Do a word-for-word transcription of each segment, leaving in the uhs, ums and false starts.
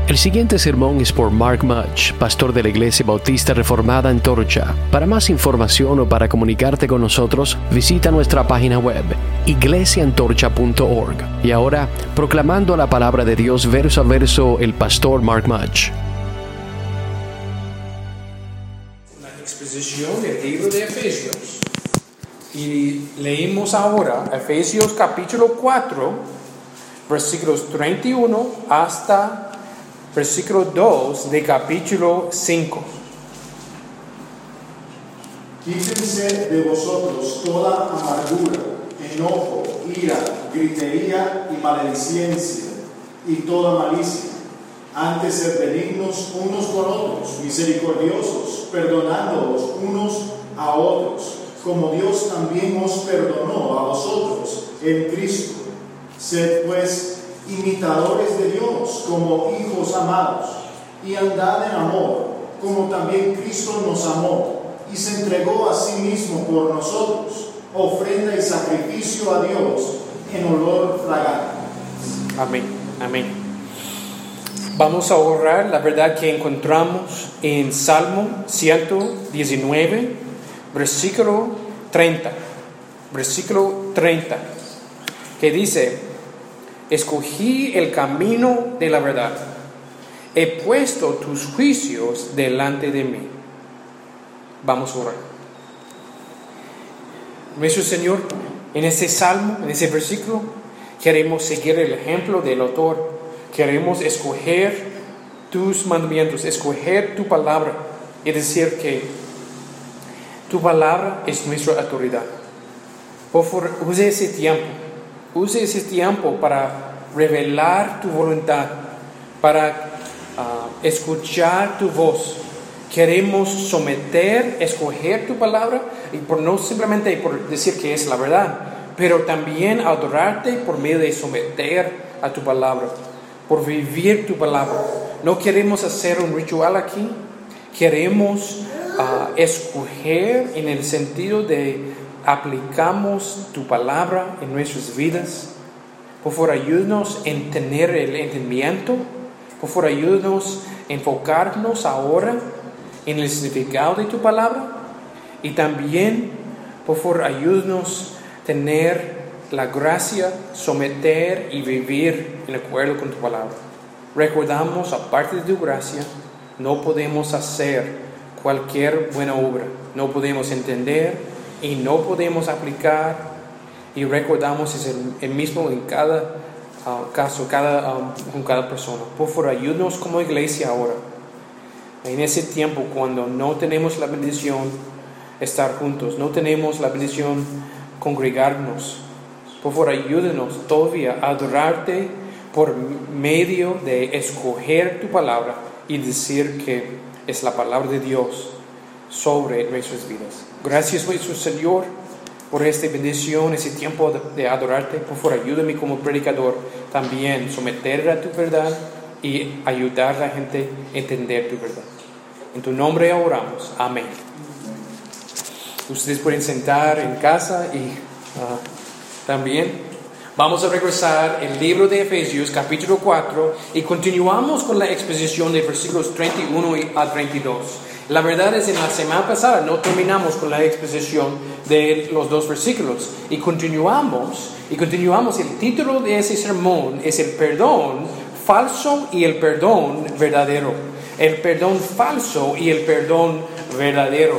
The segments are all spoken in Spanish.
El siguiente sermón es por Mark Mutch, pastor de la Iglesia Bautista Reformada Antorcha. Para más información o para comunicarte con nosotros, visita nuestra página web, iglesia antorcha punto org. Y ahora, proclamando la palabra de Dios verso a verso, el pastor Mark Mutch. Una exposición del libro de Efesios. Y leímos ahora Efesios capítulo cuatro, versículos treinta y uno hasta versículo dos de capítulo cinco. Quítense de vosotros toda amargura, enojo, ira, gritería y maledicencia, y toda malicia. Antes sed benignos unos con otros, misericordiosos, perdonándoos unos a otros, como Dios también os perdonó a vosotros en Cristo. Sed pues imitadores de Dios como hijos amados, y andad en amor, como también Cristo nos amó, y se entregó a sí mismo por nosotros, ofrenda y sacrificio a Dios en olor fragante. Amén, amén. Vamos a orar la verdad que encontramos en Salmo ciento diecinueve, versículo treinta. Versículo treinta, que dice: escogí el camino de la verdad, he puesto tus juicios delante de mí. Vamos a orar. Nuestro Señor, en este salmo, en ese versículo, queremos seguir el ejemplo del autor. Queremos escoger tus mandamientos, escoger tu palabra, y decir que tu palabra es nuestra autoridad. Por favor, use ese tiempo. Use ese tiempo para revelar tu voluntad, para uh, escuchar tu voz. Queremos someter, escoger tu palabra, y por no simplemente por decir que es la verdad, pero también adorarte por medio de someter a tu palabra, por vivir tu palabra. No queremos hacer un ritual aquí, queremos uh, escoger en el sentido de aplicamos tu palabra en nuestras vidas. Por favor, ayúdanos en tener el entendimiento. Por favor, ayúdanos a enfocarnos ahora en el significado de tu palabra. Y también, por favor, ayúdanos a tener la gracia, someter y vivir en acuerdo con tu palabra. Recordamos, aparte de tu gracia, no podemos hacer cualquier buena obra. No podemos entender y no podemos aplicar, y recordamos es el, el mismo en cada uh, caso, cada, um, con cada persona. Por favor, ayúdanos como iglesia ahora, en ese tiempo cuando no tenemos la bendición de estar juntos, no tenemos la bendición de congregarnos. Por favor, ayúdanos todavía a adorarte por medio de escoger tu palabra y decir que es la palabra de Dios sobre nuestras vidas. Gracias, nuestro Señor, por esta bendición, ese tiempo de, de adorarte. Por favor, ayúdame como predicador también someter a tu verdad y ayudar a la gente a entender tu verdad. En tu nombre oramos. Amén. Ustedes pueden sentar en casa y uh, también vamos a regresar al libro de Efesios capítulo cuatro y continuamos con la exposición de versículos treinta y uno a treinta y dos. La verdad es que en la semana pasada no terminamos con la exposición de los dos versículos y continuamos, y continuamos. El título de ese sermón es el perdón falso y el perdón verdadero. El perdón falso y el perdón verdadero.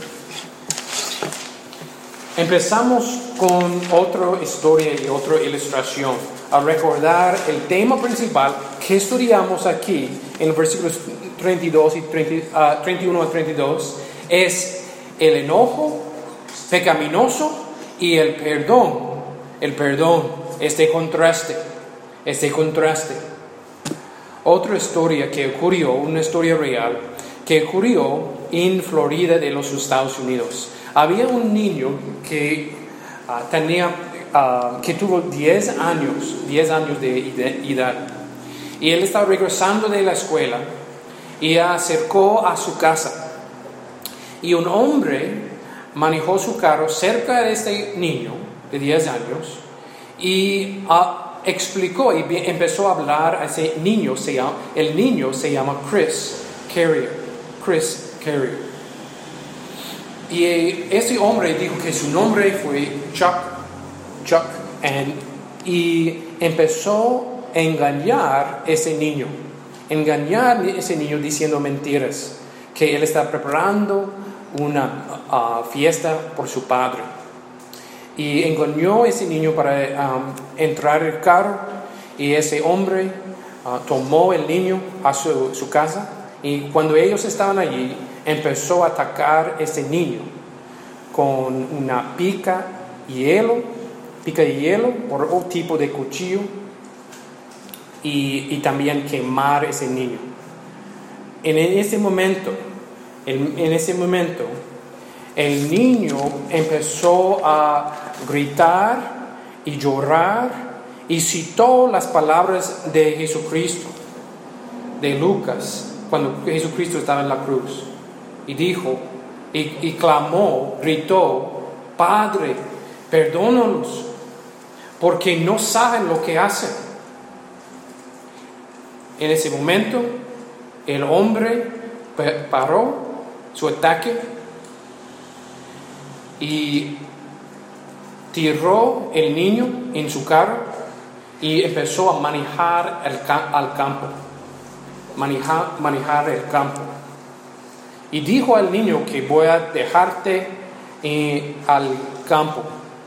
Empezamos con otra historia y otra ilustración al recordar el tema principal que estudiamos aquí en los versículos treinta y dos y treinta, uh, treinta y uno a treinta y dos, es el enojo pecaminoso y el perdón, el perdón, este contraste, este contraste. Otra historia que ocurrió, una historia real, que ocurrió en Florida de los Estados Unidos. Había un niño que uh, tenía, uh, que tuvo diez años, diez años de edad, y él estaba regresando de la escuela y acercó a su casa, y un hombre manejó su carro cerca de este niño de diez años y uh, explicó y empezó a hablar a ese niño. Se llama, el niño se llama Chris Carrier. Chris Carrier. Y ese hombre dijo que su nombre fue Chuck. Chuck. And, y empezó a engañar a ese niño. Engañar a ese niño diciendo mentiras. Que él está preparando una uh, fiesta por su padre. Y engañó a ese niño para um, entrar al carro. Y ese hombre uh, tomó el niño a su, su casa. Y cuando ellos estaban allí, empezó a atacar a ese niño con una pica hielo, pica de hielo o otro tipo de cuchillo. Y, y también quemar a ese niño. En ese momento, en, en ese momento, el niño empezó a gritar y llorar y citó las palabras de Jesucristo, de Lucas, cuando Jesucristo estaba en la cruz. Y dijo, y, y clamó, gritó, Padre, perdónalos, porque no saben lo que hacen. En ese momento, el hombre paró su ataque y tiró el niño en su carro y empezó a manejar el cam- al campo, manejar, manejar el campo. Y dijo al niño que voy a dejarte eh, al campo.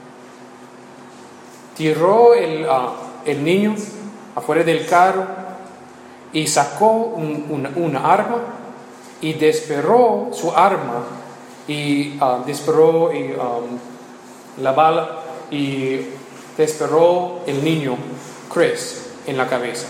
Tiró el, uh, el niño afuera del carro y sacó un, una, una arma y disparó su arma y uh, disparó y, um, la bala y disparó el niño Chris en la cabeza.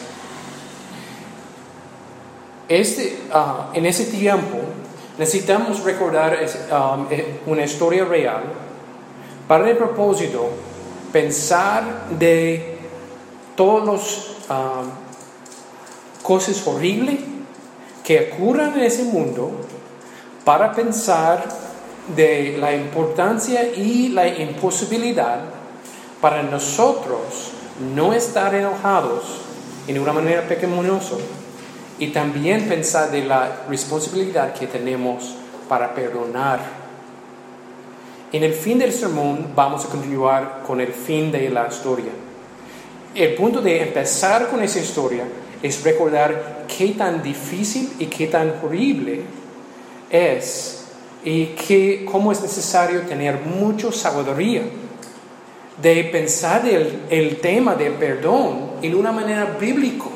Este, uh, en ese tiempo necesitamos recordar um, una historia real para el propósito pensar de todos los um, cosas horribles que ocurran en ese mundo, para pensar de la importancia y la imposibilidad para nosotros no estar enojados en una manera pecaminosa, y también pensar de la responsabilidad que tenemos para perdonar. En el fin del sermón vamos a continuar con el fin de la historia. El punto de empezar con esa historia es recordar qué tan difícil y qué tan horrible es, y que, cómo es necesario tener mucha sabiduría de pensar el, el tema del perdón en una manera bíblica.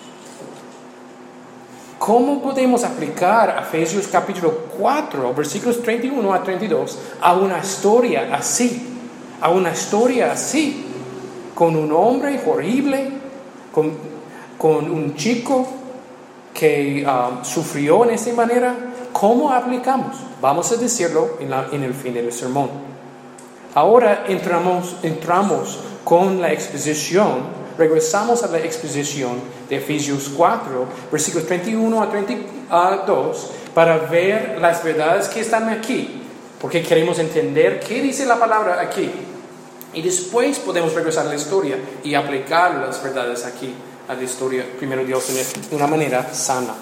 ¿Cómo podemos aplicar Efesios capítulo cuatro, versículos treinta y uno a treinta y dos a una historia así? A una historia así, con un hombre horrible, con, con un chico que um, sufrió en esa manera. ¿Cómo aplicamos? Vamos a decirlo en, la, en el fin del sermón. Ahora entramos, entramos con la exposición. Regresamos a la exposición de Efesios cuatro, versículos treinta y uno a treinta y dos, para ver las verdades que están aquí, porque queremos entender qué dice la palabra aquí. Y después podemos regresar a la historia y aplicar las verdades aquí a la historia, primero Dios, de una manera sana.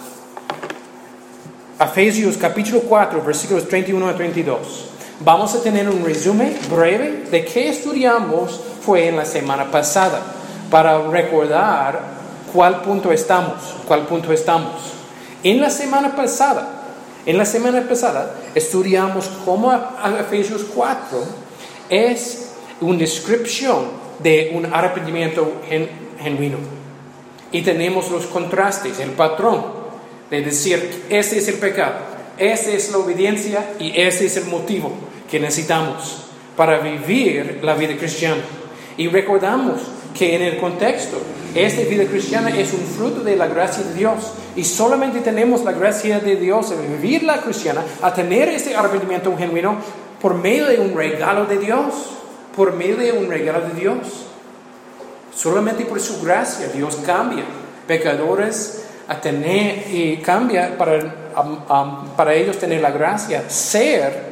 Efesios capítulo cuatro, versículos treinta y uno a treinta y dos. Vamos a tener un resumen breve de qué estudiamos fue en la semana pasada, para recordar cuál punto estamos, cuál punto estamos. En la semana pasada, en la semana pasada estudiamos cómo Efesios cuatro es una descripción de un arrepentimiento gen, genuino. Y tenemos los contrastes, el patrón de decir, este es el pecado, esta es la obediencia y este es el motivo que necesitamos para vivir la vida cristiana. Y recordamos que en el contexto, esta vida cristiana es un fruto de la gracia de Dios, y solamente tenemos la gracia de Dios a vivir la cristiana, a tener este arrepentimiento genuino por medio de un regalo de Dios, por medio de un regalo de Dios. Solamente por su gracia Dios cambia pecadores a tener, y cambia para, um, um, para ellos tener la gracia, ser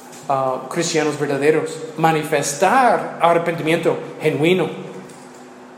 Uh, cristianos verdaderos, manifestar arrepentimiento genuino.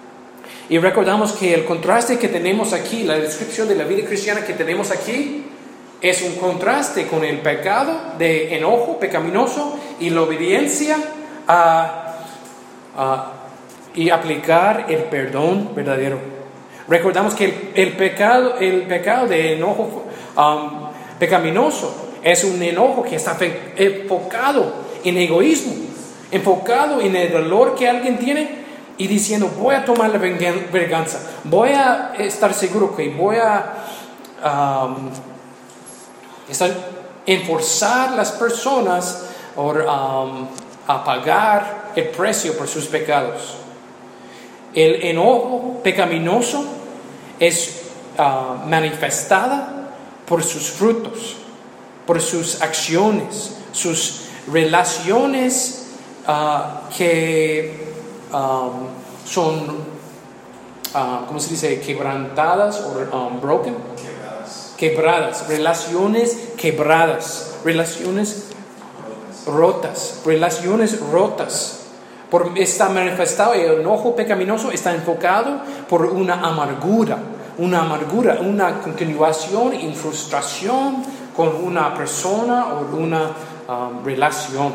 Y recordamos que el contraste que tenemos aquí, la descripción de la vida cristiana que tenemos aquí, es un contraste con el pecado de enojo pecaminoso y la obediencia a, a, y aplicar el perdón verdadero. Recordamos que el, el, pecado, el pecado de enojo um, pecaminoso es un enojo que está enfocado en egoísmo, enfocado en el dolor que alguien tiene y diciendo, voy a tomar la venganza, voy a estar seguro que voy a um, estar, enforzar a las personas o, um, a pagar el precio por sus pecados. El enojo pecaminoso es uh, manifestada por sus frutos, por sus acciones, sus relaciones uh, que um, son, uh, ¿cómo se dice? Quebrantadas o um, broken. Quebradas. Quebradas. Relaciones quebradas. Relaciones rotas. Relaciones rotas. Por, está manifestado, el enojo pecaminoso está enfocado por una amargura, una amargura, una continuación y frustración con una persona o una um, relación.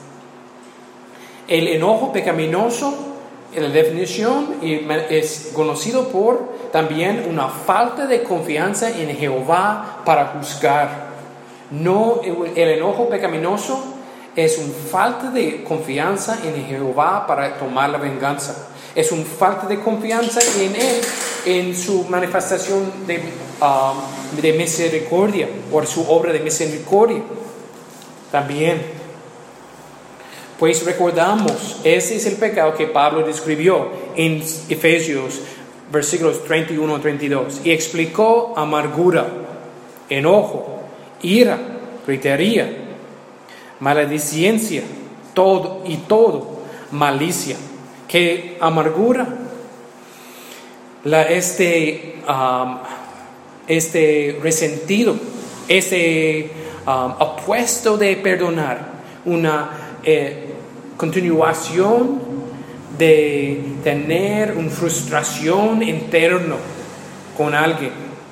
El enojo pecaminoso, en la definición, es conocido por también una falta de confianza en Jehová para juzgar. No, el enojo pecaminoso es una falta de confianza en Jehová para tomar la venganza. Es una falta de confianza en Él, en su manifestación de, um, de misericordia, o su obra de misericordia. También, pues recordamos, ese es el pecado que Pablo describió en Efesios, versículos treinta y uno a treinta y dos, y explicó amargura, enojo, ira, gritería, maledicencia, todo y todo, malicia. Que amargura, la, este, um, este resentido, este um, apuesto de perdonar, una eh, continuación de tener una frustración interna con alguien.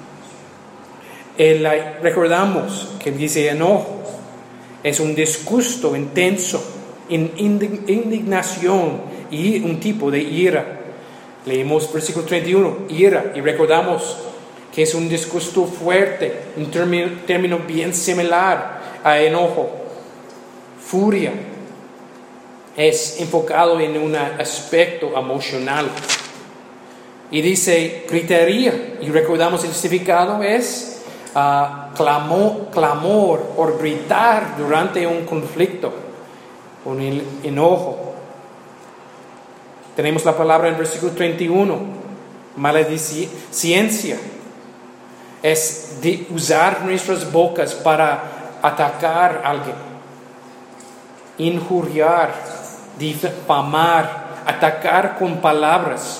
El, recordamos que dice enojo. Es un disgusto intenso, indignación y un tipo de ira. Leemos versículo treinta y uno, ira, y recordamos que es un disgusto fuerte, un término, término bien similar a enojo. Furia es enfocado en un aspecto emocional. Y dice gritería, y recordamos el significado es Uh, clamor, clamor o gritar durante un conflicto, con el enojo. Tenemos la palabra en versículo treinta y uno, maledicencia. Es de usar nuestras bocas para atacar a alguien, injuriar, difamar, atacar con palabras.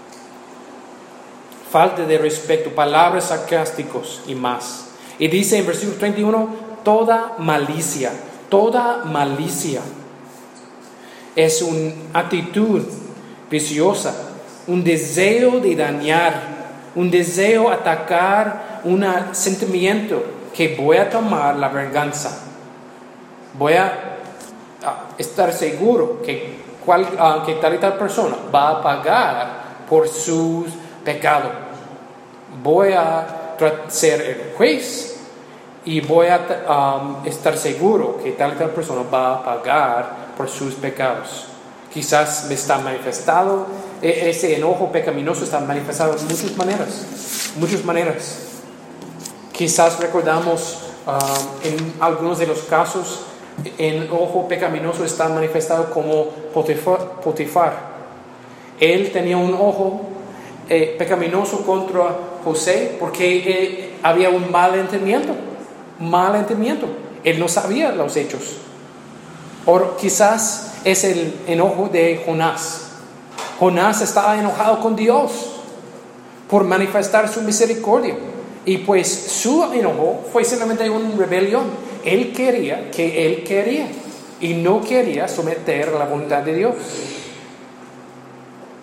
Falta de respeto, palabras sarcásticas y más. Y dice en versículo treinta y uno, toda malicia, toda malicia es una actitud viciosa, un deseo de dañar, un deseo de atacar, un sentimiento que voy a tomar la venganza. Voy a, a estar seguro que, cual, uh, que tal y tal persona va a pagar por sus pecado. Voy a ser el juez y voy a um, estar seguro que tal y tal persona va a pagar por sus pecados. Quizás me está manifestado, ese enojo pecaminoso está manifestado de muchas maneras, muchas maneras. Quizás recordamos um, en algunos de los casos, el enojo pecaminoso está manifestado como Potifar. Potifar. Él tenía un ojo Eh, pecaminoso contra José porque eh, había un malentendimiento, malentendimiento. Él no sabía los hechos. O quizás es el enojo de Jonás. Jonás estaba enojado con Dios por manifestar su misericordia. Y pues su enojo fue simplemente una rebelión. Él quería que él quería y no quería someter a la voluntad de Dios.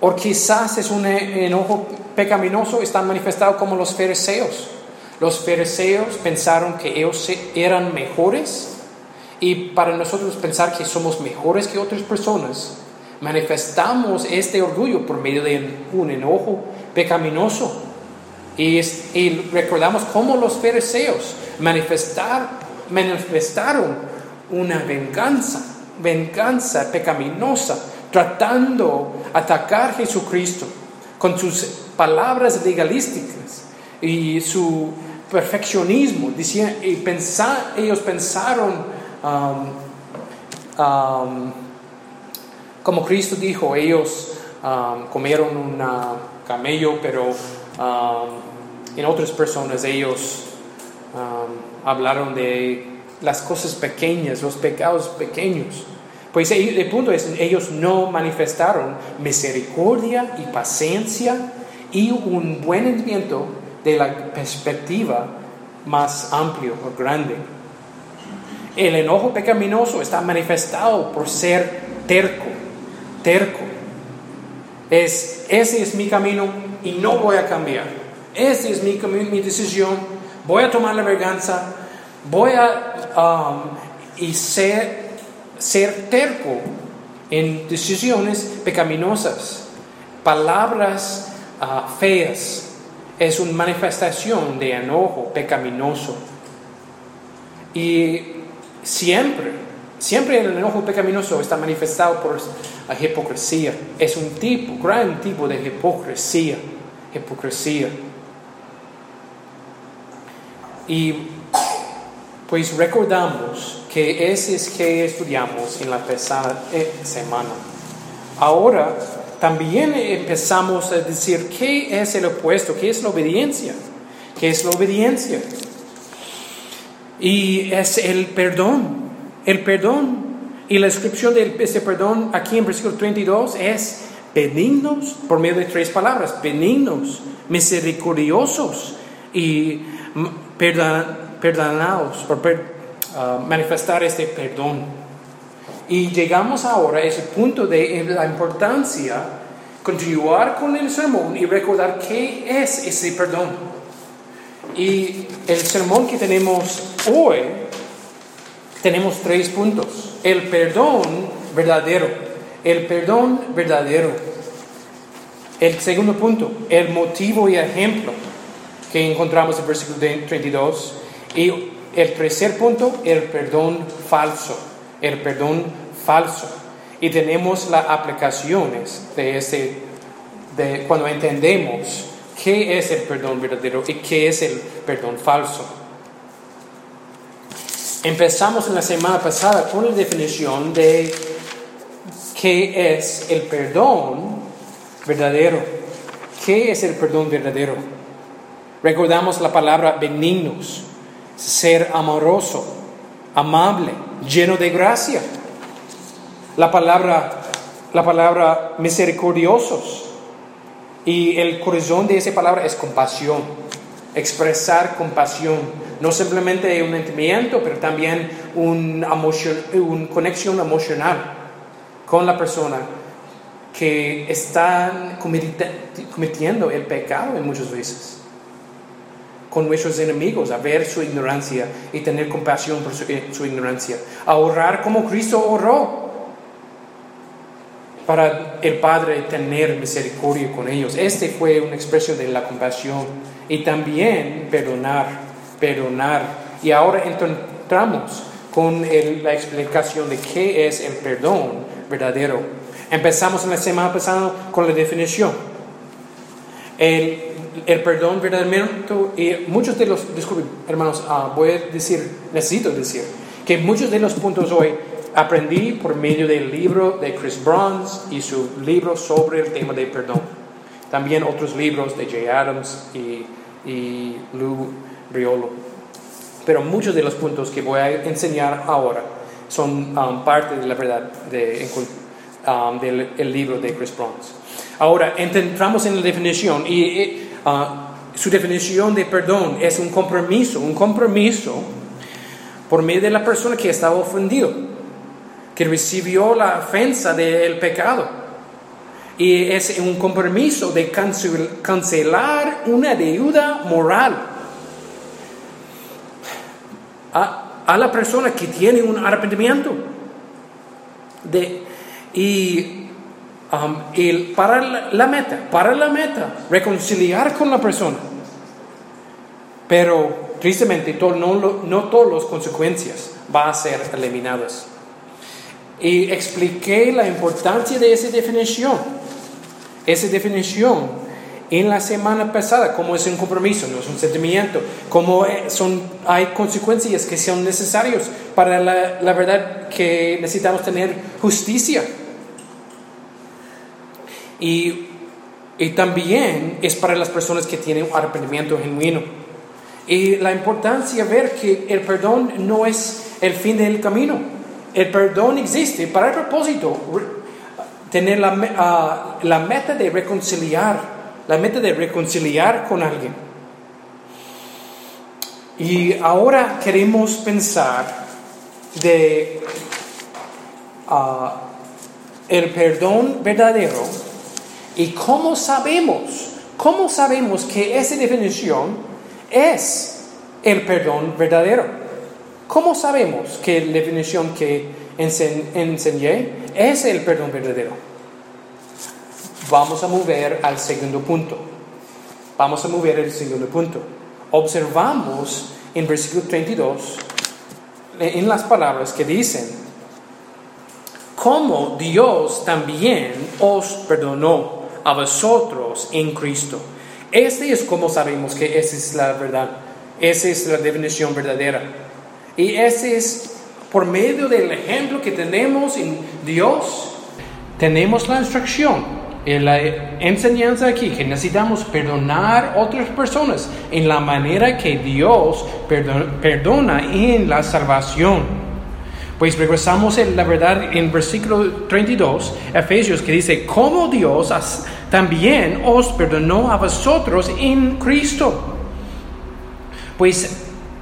O quizás es un enojo pecaminoso, está manifestado como los fariseos. Los fariseos pensaron que ellos eran mejores, y para nosotros pensar que somos mejores que otras personas, manifestamos este orgullo por medio de un enojo pecaminoso. Y, es, y recordamos cómo los fariseos manifestar, manifestaron una venganza, venganza pecaminosa, tratando de atacar a Jesucristo con sus palabras legalísticas y su perfeccionismo. Decían, y pensar, ellos pensaron, um, um, como Cristo dijo, ellos um, comieron un camello, pero um, en otras personas ellos um, hablaron de las cosas pequeñas, los pecados pequeños. Pues el punto es, ellos no manifestaron misericordia y paciencia y un buen entendimiento de la perspectiva más amplia o grande. El enojo pecaminoso está manifestado por ser terco, terco. Es, ese es mi camino y no voy a cambiar. Ese es mi, mi decisión. Voy a tomar la venganza. Voy a um, y ser ser terco en decisiones pecaminosas. Palabras uh, feas es una manifestación de enojo pecaminoso. Y siempre, siempre el enojo pecaminoso está manifestado por la hipocresía. Es un tipo, gran tipo de hipocresía. Hipocresía. Y pues recordamos que ese es que estudiamos en la pasada semana. Ahora también empezamos a decir qué es el opuesto, qué es la obediencia, qué es la obediencia. Y es el perdón, el perdón. Y la descripción de ese perdón aquí en versículo treinta y dos es benignos, por medio de tres palabras: benignos, misericordiosos y perdon, perdonados, por per, uh, manifestar este perdón. Y llegamos ahora a ese punto de la importancia de continuar con el sermón y recordar qué es ese perdón. Y el sermón que tenemos hoy, tenemos tres puntos. El perdón verdadero. El perdón verdadero. El segundo punto, el motivo y ejemplo que encontramos en el versículo treinta y dos. Y el tercer punto, el perdón falso. El perdón falso. Y tenemos las aplicaciones de ese, de cuando entendemos qué es el perdón verdadero y qué es el perdón falso. Empezamos en la semana pasada con la definición de qué es el perdón verdadero. ¿Qué es el perdón verdadero? Recordamos la palabra benignos, ser amoroso, amable, lleno de gracia. La palabra, la palabra misericordiosos. Y el corazón de esa palabra es compasión. Expresar compasión. No simplemente un sentimiento, pero también una un conexión emocional con la persona que está cometiendo el pecado en muchas veces. Con nuestros enemigos, a ver su ignorancia y tener compasión por su, su ignorancia. A orar como Cristo oró, para el Padre tener misericordia con ellos. Este fue una expresión de la compasión. Y también perdonar, perdonar. Y ahora entramos con el, la explicación de qué es el perdón verdadero. Empezamos en la semana pasada con la definición. El, el perdón verdadero, y muchos de los, disculpen hermanos, uh, voy a decir, necesito decir, que muchos de los puntos hoy aprendí por medio del libro de Chris Bruns y su libro sobre el tema de perdón. También otros libros de Jay Adams y, y Lou Briolo. Pero muchos de los puntos que voy a enseñar ahora son um, parte de la verdad de, um, del el libro de Chris Bruns. Ahora entramos en la definición y uh, su definición de perdón es un compromiso, un compromiso por medio de la persona que estaba ofendido, que recibió la ofensa del pecado. Y es un compromiso de cancel, cancelar una deuda moral a, a la persona que tiene un arrepentimiento. De, y um, el, para la, la meta, para la meta, reconciliar con la persona. Pero tristemente todo, no, no todas las consecuencias van a ser eliminadas. Y expliqué la importancia de esa definición. Esa definición en la semana pasada, como es un compromiso, no es un sentimiento, como son, hay consecuencias que son necesarias para la, la verdad que necesitamos tener justicia. Y, y también es para las personas que tienen un arrepentimiento genuino. Y la importancia de ver que el perdón no es el fin del camino. El perdón existe para el propósito, tener la, uh, la meta de reconciliar, la meta de reconciliar con alguien. Y ahora queremos pensar de uh, el perdón verdadero y cómo sabemos, cómo sabemos que esa definición es el perdón verdadero. ¿Cómo sabemos que la definición que enseñé es el perdón verdadero? Vamos a mover al segundo punto. Vamos a mover al segundo punto. Observamos en versículo treinta y dos, en las palabras que dicen, como Dios también os perdonó a vosotros en Cristo. Este es como sabemos que esa es la verdad. Esa es la definición verdadera. Y ese es por medio del ejemplo que tenemos en Dios. Tenemos la instrucción, la enseñanza aquí, que necesitamos perdonar a otras personas en la manera que Dios perdona en la salvación. Pues regresamos a la verdad en versículo treinta y dos, Efesios, que dice, como Dios también os perdonó a vosotros en Cristo. Pues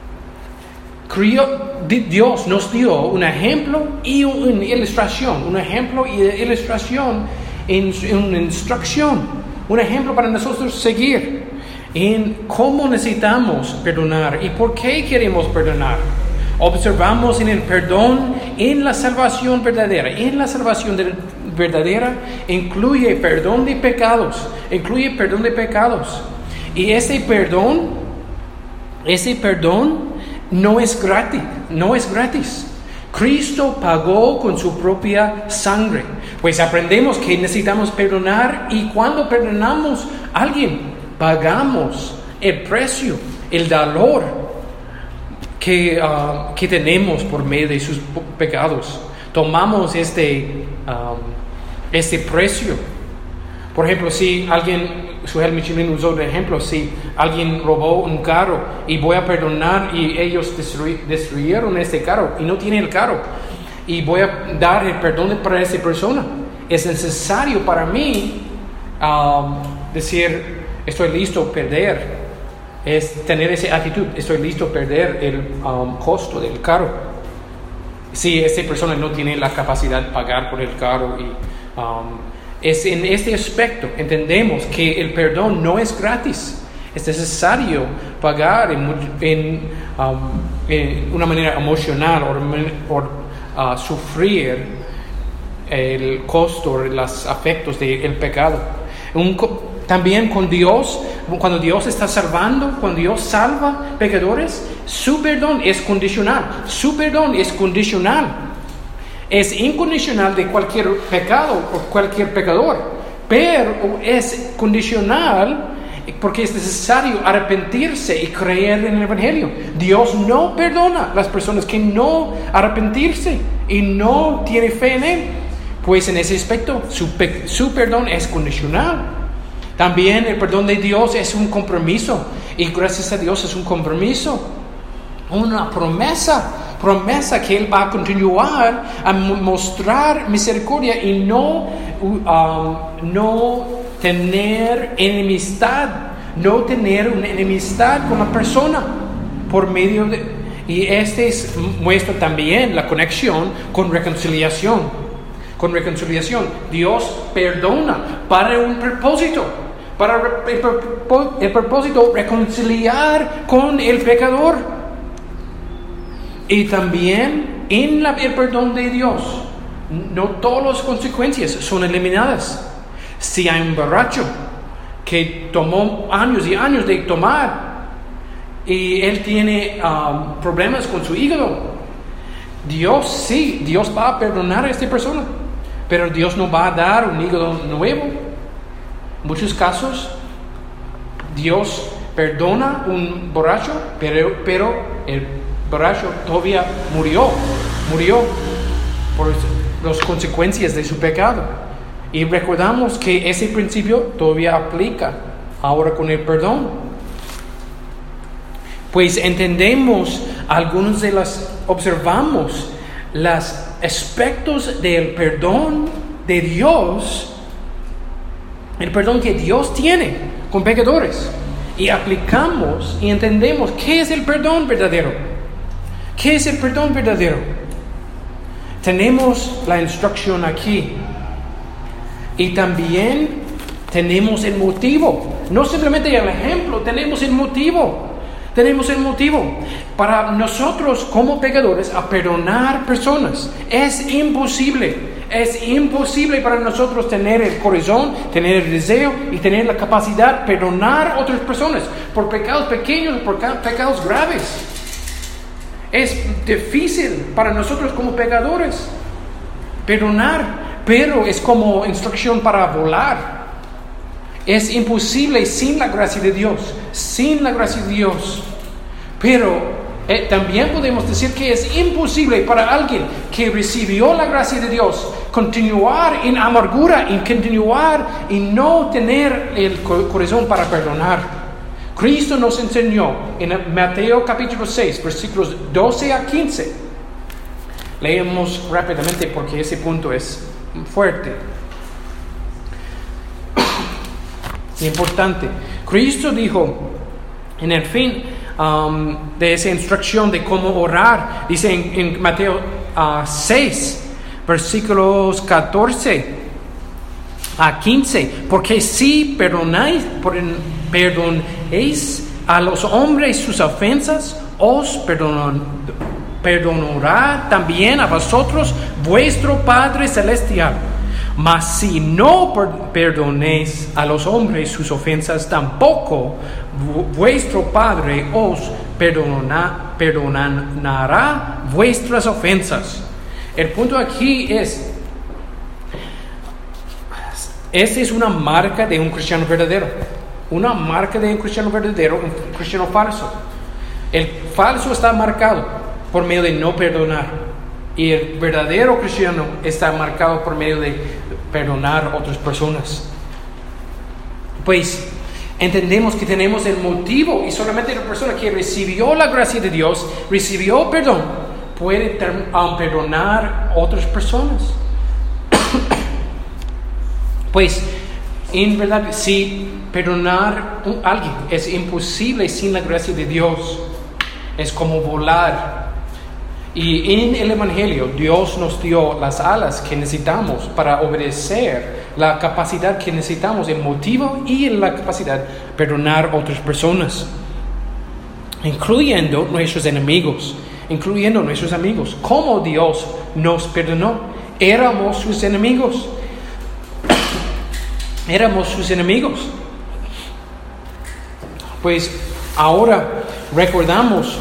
Dios nos dio un ejemplo y una ilustración, un ejemplo y una ilustración en una instrucción, un ejemplo para nosotros seguir en cómo necesitamos perdonar y por qué queremos perdonar. Observamos en el perdón, en la salvación verdadera, en la salvación verdadera incluye perdón de pecados, incluye perdón de pecados. Y ese perdón, ese perdón no es gratis, no es gratis. Cristo pagó con su propia sangre. Pues aprendemos que necesitamos perdonar y cuando perdonamos a alguien, pagamos el precio, el dolor que, uh, que tenemos por medio de sus pecados. Tomamos este, um, este precio. Por ejemplo, si alguien, Suhel Michelin usó de ejemplo, si alguien robó un carro y voy a perdonar y ellos destruy, destruyeron este carro y no tienen el carro y voy a dar el perdón para esa persona, es necesario para mí um, decir, estoy listo a perder, es tener esa actitud, estoy listo a perder el um, costo del carro. Si esa persona no tiene la capacidad de pagar por el carro y um, es en este aspecto entendemos que el perdón no es gratis, es necesario pagar en, en, um, en una manera emocional o, o uh, sufrir el costo, los afectos del pecado. Un, también con Dios, cuando Dios está salvando, cuando Dios salva pecadores, su perdón es condicional, su perdón es condicional. Es incondicional de cualquier pecado o cualquier pecador, pero es condicional porque es necesario arrepentirse y creer en el Evangelio. Dios no perdona a las personas que no arrepentirse y no tiene fe en Él. Pues en ese aspecto su, pe- su perdón es condicional. También el perdón de Dios es un compromiso y gracias a Dios es un compromiso, una promesa. Promesa que Él va a continuar a mostrar misericordia y no, um, no tener enemistad, no tener una enemistad con la persona por medio de... Y este es, muestra también la conexión con reconciliación. con reconciliación. Dios perdona para un propósito. Para el, el propósito reconciliar con el pecador. Y también en la, el perdón de Dios, no todas las consecuencias son eliminadas. Si hay un borracho que tomó años y años de tomar y él tiene um, problemas con su hígado, Dios sí, Dios va a perdonar a esta persona, pero Dios no va a dar un hígado nuevo. En muchos casos, Dios perdona un borracho, pero, pero el borracho todavía murió, murió por las consecuencias de su pecado. Y recordamos que ese principio todavía aplica ahora con el perdón. Pues entendemos algunos de las, observamos los aspectos del perdón de Dios, el perdón que Dios tiene con pecadores. Y aplicamos y entendemos qué es el perdón verdadero. ¿Qué es el perdón verdadero? Tenemos la instrucción aquí. Y también tenemos el motivo. No simplemente el ejemplo, tenemos el motivo. Tenemos el motivo para nosotros como pecadores a perdonar personas. Es imposible, es imposible para nosotros tener el corazón, tener el deseo y tener la capacidad de perdonar a otras personas por pecados pequeños, por pecados graves. Es difícil para nosotros como pecadores perdonar, pero es como instrucción para volar. Es imposible sin la gracia de Dios, sin la gracia de Dios. Pero eh, también podemos decir que es imposible para alguien que recibió la gracia de Dios continuar en amargura, en continuar y no tener el corazón para perdonar. Cristo nos enseñó en Mateo capítulo seis, versículos doce a quince. Leemos rápidamente porque ese punto es fuerte. Importante. Cristo dijo en el fin um, de esa instrucción de cómo orar, dice en, en Mateo uh, seis, versículos catorce a quince, porque si perdonáis, perdonéis a los hombres sus ofensas, os perdonan, perdonará también a vosotros vuestro Padre Celestial. Mas si no perdonéis a los hombres sus ofensas, tampoco vuestro Padre os perdona, perdonará vuestras ofensas. El punto aquí es, esta es una marca de un cristiano verdadero. Una marca de un cristiano verdadero, un cristiano falso. El falso está marcado por medio de no perdonar. Y el verdadero cristiano está marcado por medio de perdonar a otras personas. Pues entendemos que tenemos el motivo y solamente la persona que recibió la gracia de Dios, recibió perdón, puede ter- um, perdonar a otras personas. Pues en verdad, si perdonar a alguien es imposible sin la gracia de Dios, es como volar. Y en el Evangelio Dios nos dio las alas que necesitamos para obedecer, la capacidad que necesitamos, el motivo y la capacidad de perdonar a otras personas, incluyendo nuestros enemigos, incluyendo nuestros amigos. Como Dios nos perdonó, éramos sus enemigos, éramos sus enemigos. Pues ahora recordamos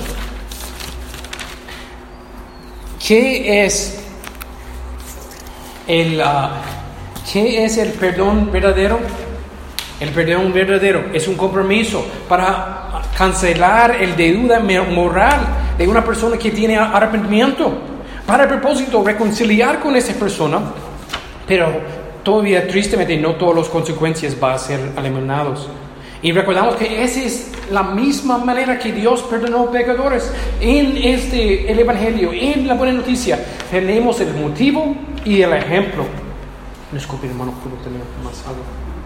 ¿Qué es el, uh, ¿qué es el perdón verdadero? El perdón verdadero es un compromiso para cancelar el deuda moral de una persona que tiene arrepentimiento, para el propósito de reconciliar con esa persona, pero todavía tristemente no todas las consecuencias van a ser eliminadas. Y recordamos que esa es la misma manera que Dios perdonó a pecadores. En este, el Evangelio, en la buena noticia, tenemos el motivo y el ejemplo. Disculpe, hermano, ¿puedo tener más algo?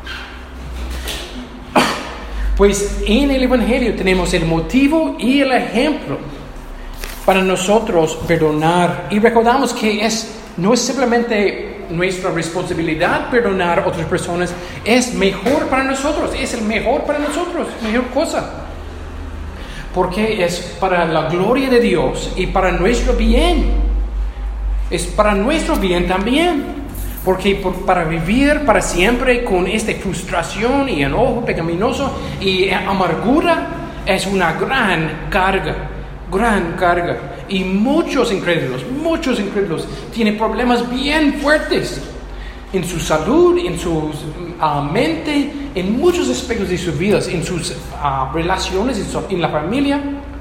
Pues en el Evangelio tenemos el motivo y el ejemplo para nosotros perdonar. Y recordamos que es, no es simplemente nuestra responsabilidad perdonar a otras personas es mejor para nosotros, es el mejor para nosotros, mejor cosa. Porque es para la gloria de Dios y para nuestro bien. Es para nuestro bien también. Porque por, para vivir para siempre con esta frustración y enojo pecaminoso y amargura es una gran carga, gran carga. Y muchos incrédulos, muchos incrédulos tienen problemas bien fuertes en su salud, en su uh, mente, en muchos aspectos de sus vidas, en sus uh, relaciones, en, su, en la familia.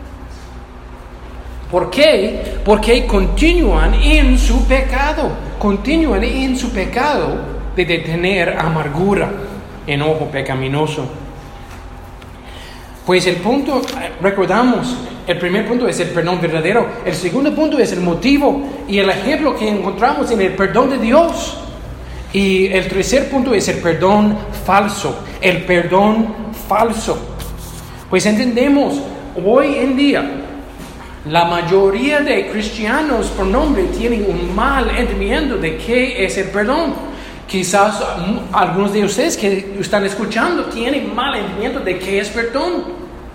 ¿Por qué? Porque continúan en su pecado, continúan en su pecado de tener amargura, enojo pecaminoso. Pues el punto, recordamos, el primer punto es el perdón verdadero, el segundo punto es el motivo y el ejemplo que encontramos en el perdón de Dios. Y el tercer punto es el perdón falso, el perdón falso. Pues entendemos hoy en día, la mayoría de cristianos por nombre tienen un mal entendimiento de qué es el perdón. Quizás algunos de ustedes que están escuchando tienen mal entendimiento de qué es perdón.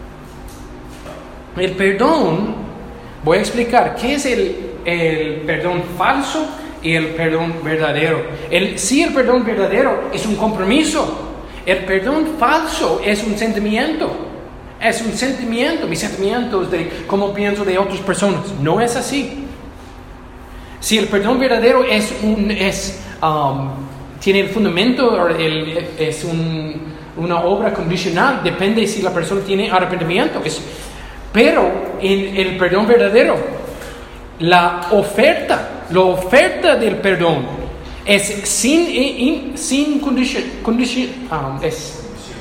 El perdón, voy a explicar qué es el, el perdón falso y el perdón verdadero. El, sí, el perdón verdadero es un compromiso. El perdón falso es un sentimiento. Es un sentimiento, mis sentimientos de cómo pienso de otras personas. No es así. Si el perdón verdadero es un, es, um, tiene el fundamento, el, es un, una obra condicional, depende si la persona tiene arrepentimiento. Es, pero en el perdón verdadero, la oferta, la oferta del perdón es sin, in, sin condición, condición um, es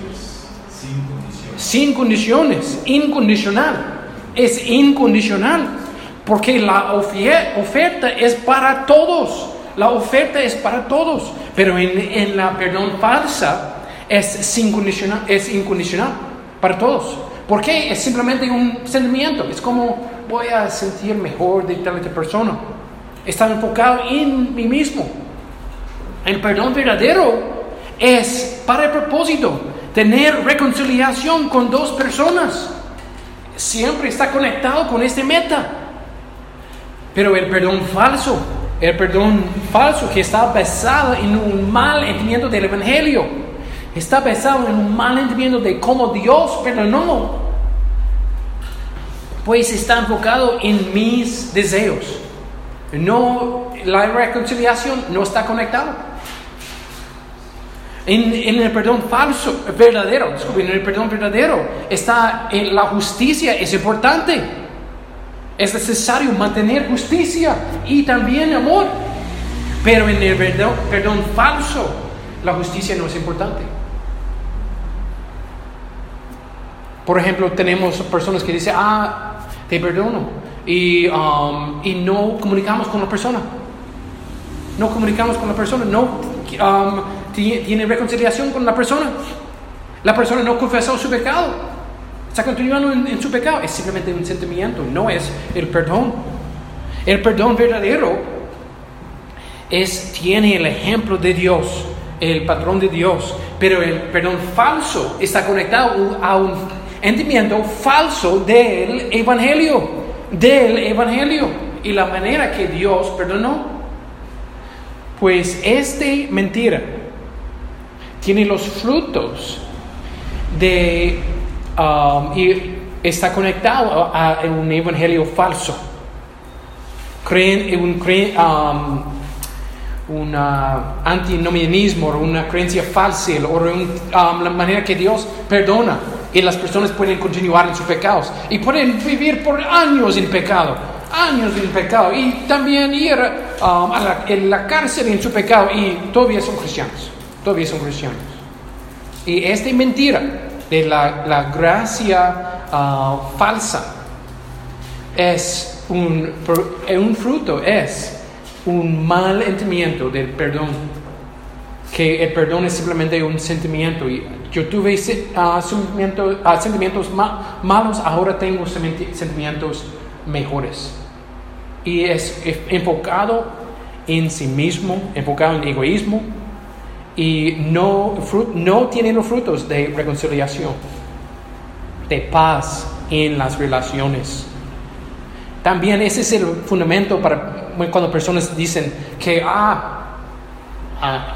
sin condiciones, incondicional, es incondicional, porque la oferta es para todos, la oferta es para todos, pero en, en la perdón falsa es, sin condicional, es incondicional para todos, porque es simplemente un sentimiento, es como voy a sentir mejor de tal persona, está enfocado en mí mismo. El perdón verdadero es para el propósito tener reconciliación con dos personas. Siempre está conectado con esta meta. Pero el perdón falso, el perdón falso que está basado en un mal entendimiento del Evangelio, está basado en un mal entendimiento de cómo Dios perdonó, pues está enfocado en mis deseos. No, la reconciliación no está conectada. En, en el perdón falso, verdadero, disculpen, en el perdón verdadero está en la justicia, es importante. Es necesario mantener justicia y también amor. Pero en el perdón, perdón falso, la justicia no es importante. Por ejemplo, tenemos personas que dicen, ah, te perdono, y, um, y no comunicamos con la persona. No comunicamos con la persona, no um, tiene reconciliación con la persona. La persona no confesó su pecado, está continuando en, en su pecado. Es simplemente un sentimiento, no es el perdón. El perdón verdadero es, tiene el ejemplo de Dios, el patrón de Dios, pero el perdón falso está conectado a un entendimiento falso del Evangelio, del Evangelio y la manera que Dios perdonó. Pues esta mentira tiene los frutos de um, y está conectado a, a un evangelio falso. Creen en un creen, um, un antinomianismo o una creencia falsa o un, um, la manera que Dios perdona y las personas pueden continuar en sus pecados y pueden vivir por años en pecado. años en pecado y también ir um, a la, en la cárcel en su pecado y todavía son cristianos, todavía son cristianos. Y esta mentira de la, la gracia uh, falsa es un, un fruto, es un mal entendimiento del perdón, que el perdón es simplemente un sentimiento y yo tuve uh, sentimientos, uh, sentimientos ma- malos, ahora tengo sentimientos mejores. Y es enfocado en sí mismo, enfocado en egoísmo, y no, frut, no tiene los frutos de reconciliación, de paz en las relaciones. También ese es el fundamento para cuando personas dicen que, ah, ah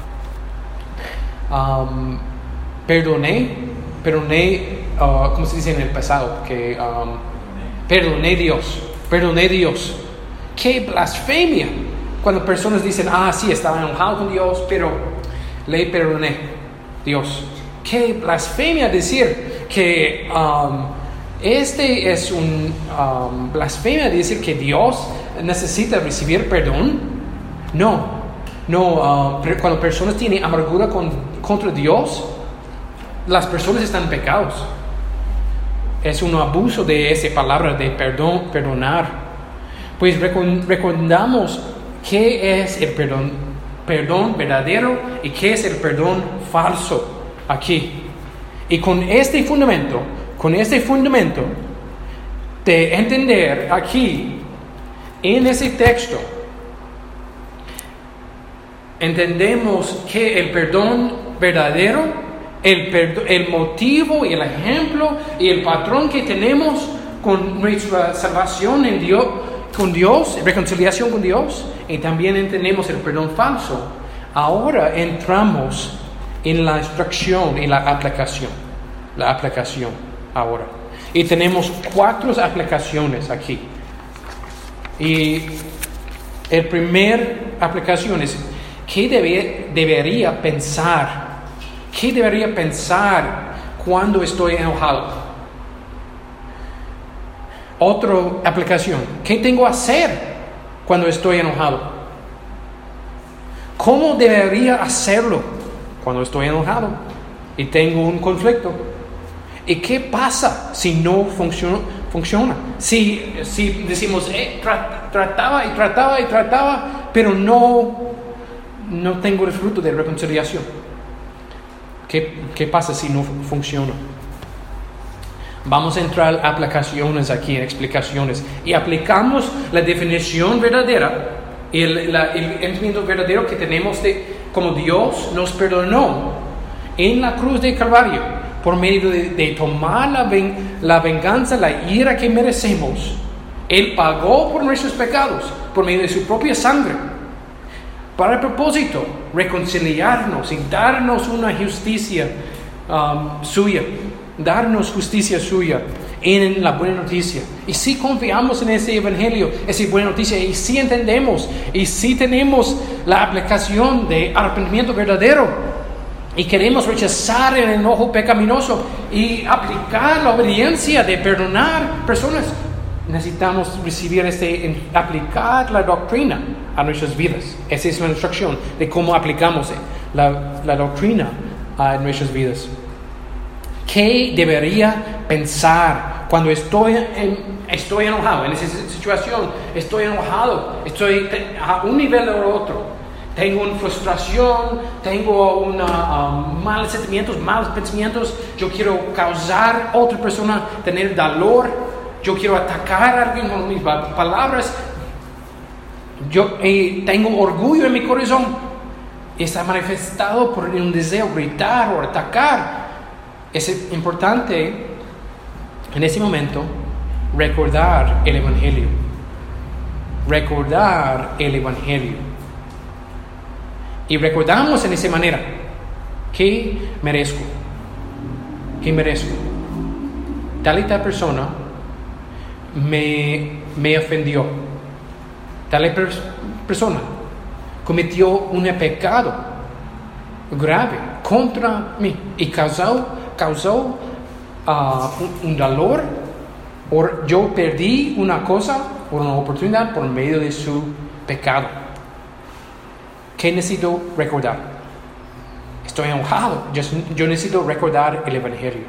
um, perdoné, perdoné, uh, ¿cómo se dice en el pasado? Que um, perdoné Dios, perdoné Dios. ¡Qué blasfemia! Cuando personas dicen, ah, sí, estaba enojado con Dios, pero le perdoné Dios. ¡Qué blasfemia decir que um, este es un um, blasfemia decir que Dios necesita recibir perdón? No, no. Uh, cuando personas tienen amargura con, contra Dios, las personas están en pecados. Es un abuso de esa palabra de perdón, perdonar. Pues recordamos qué es el perdón, perdón verdadero y qué es el perdón falso aquí. Y con este fundamento, con este fundamento de entender aquí en ese texto, entendemos que el perdón verdadero, el, perdo, el motivo y el ejemplo y el patrón que tenemos con nuestra salvación en Dios, con Dios, reconciliación con Dios, y también entendemos el perdón falso. Ahora entramos en la instrucción y la aplicación. La aplicación ahora. Y tenemos cuatro aplicaciones aquí. Y el primer aplicación es ¿qué debe, debería pensar? ¿Qué debería pensar cuando estoy enojado? Otra aplicación. ¿Qué tengo que hacer cuando estoy enojado? ¿Cómo debería hacerlo cuando estoy enojado y tengo un conflicto? ¿Y qué pasa si no funciona? funciona? Si, si decimos, eh, tra- trataba y trataba y trataba, pero no, no tengo el fruto de reconciliación. ¿Qué, qué pasa si no funciona? Vamos a entrar a aplicaciones aquí, en explicaciones, y aplicamos la definición verdadera y el, la, el entendimiento verdadero que tenemos de cómo Dios nos perdonó en la cruz de Calvario por medio de, de tomar la, ven, la venganza, la ira que merecemos. Él pagó por nuestros pecados por medio de su propia sangre para el propósito reconciliarnos y darnos una justicia um, suya. Darnos justicia suya en la buena noticia. Y si confiamos en ese evangelio, esa buena noticia, y si entendemos, y si tenemos la aplicación de arrepentimiento verdadero, y queremos rechazar el enojo pecaminoso y aplicar la obediencia de perdonar personas, necesitamos recibir este, aplicar la doctrina a nuestras vidas. Esa es la instrucción de cómo aplicamos la, la doctrina a nuestras vidas. ¿Qué debería pensar cuando estoy, en, estoy enojado en esa situación? Estoy enojado, estoy a un nivel o otro. Tengo una frustración, tengo una, um, malos sentimientos, malos pensamientos. Yo quiero causar a otra persona tener dolor. Yo quiero atacar a alguien con mis palabras. Yo eh, tengo orgullo en mi corazón. Está manifestado por un deseo de gritar o atacar. Es importante en ese momento recordar el Evangelio. Recordar el Evangelio. Y recordamos en esa manera que merezco. Que merezco. Tal y tal persona me, me ofendió. Tal y per, persona cometió un pecado grave contra mí y causó causó uh, un, un dolor, o yo perdí una cosa o una oportunidad por medio de su pecado. ¿Qué necesito recordar? Estoy enojado. Yo, yo necesito recordar el Evangelio.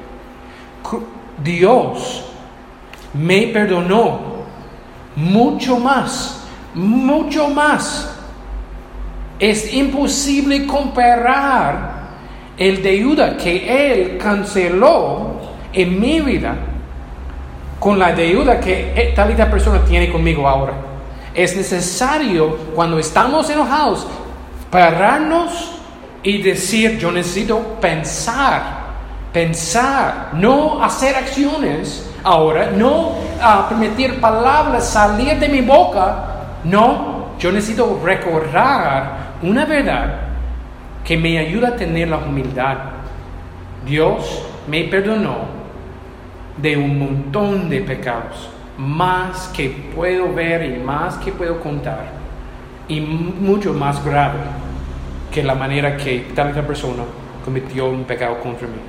Dios me perdonó mucho más, mucho más. Es imposible comparar el deuda que Él canceló en mi vida con la deuda que tal y tal persona tiene conmigo ahora. Es necesario, cuando estamos enojados, pararnos y decir, yo necesito pensar, pensar, no hacer acciones ahora, no uh, permitir palabras salir de mi boca, no, yo necesito recordar una verdad que me ayuda a tener la humildad. Dios me perdonó de un montón de pecados, más que puedo ver y más que puedo contar, y mucho más grave que la manera que tal persona cometió un pecado contra mí.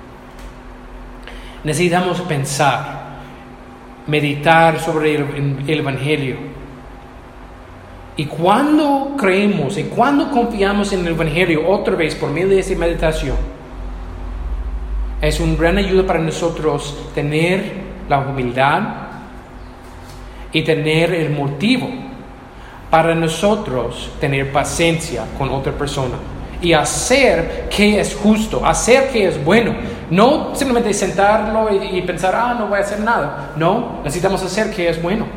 Necesitamos pensar, meditar sobre el, el Evangelio. Y cuando creemos y cuando confiamos en el Evangelio otra vez por medio de esa meditación, es una gran ayuda para nosotros tener la humildad y tener el motivo para nosotros tener paciencia con otra persona y hacer que es justo, hacer que es bueno. No simplemente sentarlo y, y pensar, ah, no voy a hacer nada. No, necesitamos hacer que es bueno.